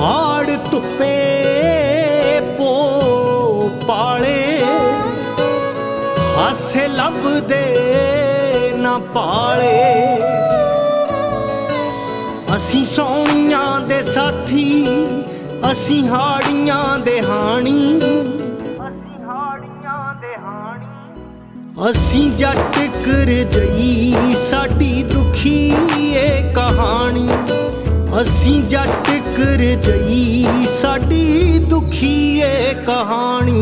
हाड़ धुप्पे पो पाले हासे लभदे ना पाले। असीं सोहणियां दे साथी असीं हाड़ियां दे हाणी असीं जट करजई साडी दुखी ए कहानी। असीं जट करजई साडी दुखी ए कहानी।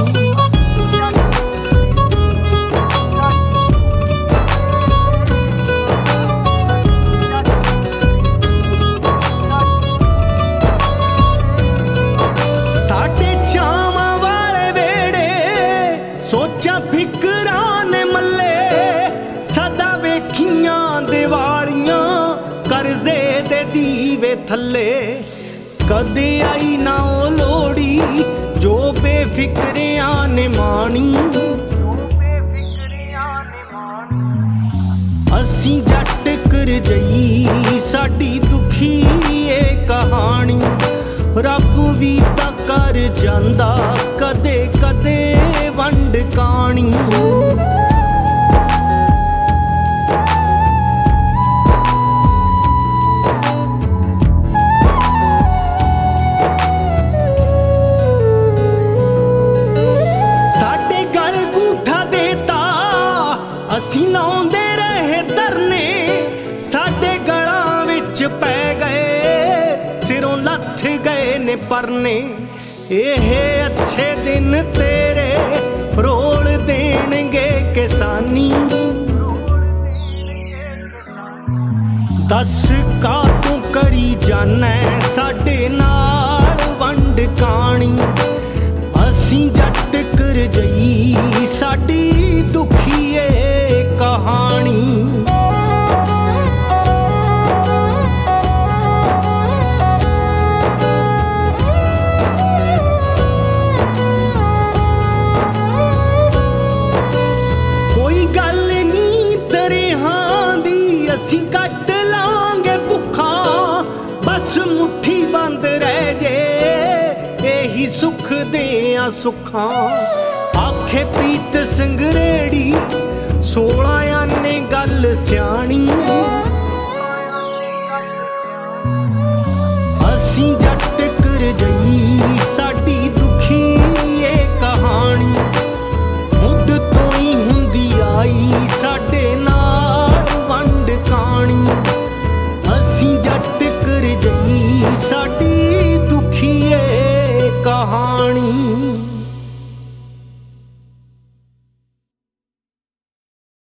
साडे चावां वाले वेड़े सोचां फिकरां ने मल्ले सदा वेखियां दिवालियां करजे दे दीवे थल्ले। कदे आई ना ओ लोड़ी जो बेफिक्रियां ने माणी। असीं जट करजई साडी दुखी ए कहानी। रब भी तां कर जांदा कदे कदे वंड काणी। साडे गल गूठा देता असीं लाउंदे रहे धरने। साडे गलां विच पै गए सिरों लथ गए ने परने। एहे अच्छे दिन तेरे रोल देणगे किसानी। दस का तू करी जाना साडे नाल वंड काणी। असीं जट करजई साडी दुखी ए कहानी। असीं कट लांगे भुखा बस मुट्ठी बंद रह जे यही सुख देआं सुखां। आखे प्रीत संगरेड़ी 16 आने गल स्याणी। असीं जट करजई साडी दुखी ए कहानी। मुड तो ही हुंदी आई साडे नाल वंड काणी। असीं जट करजई साडी दुखी ए कहानी।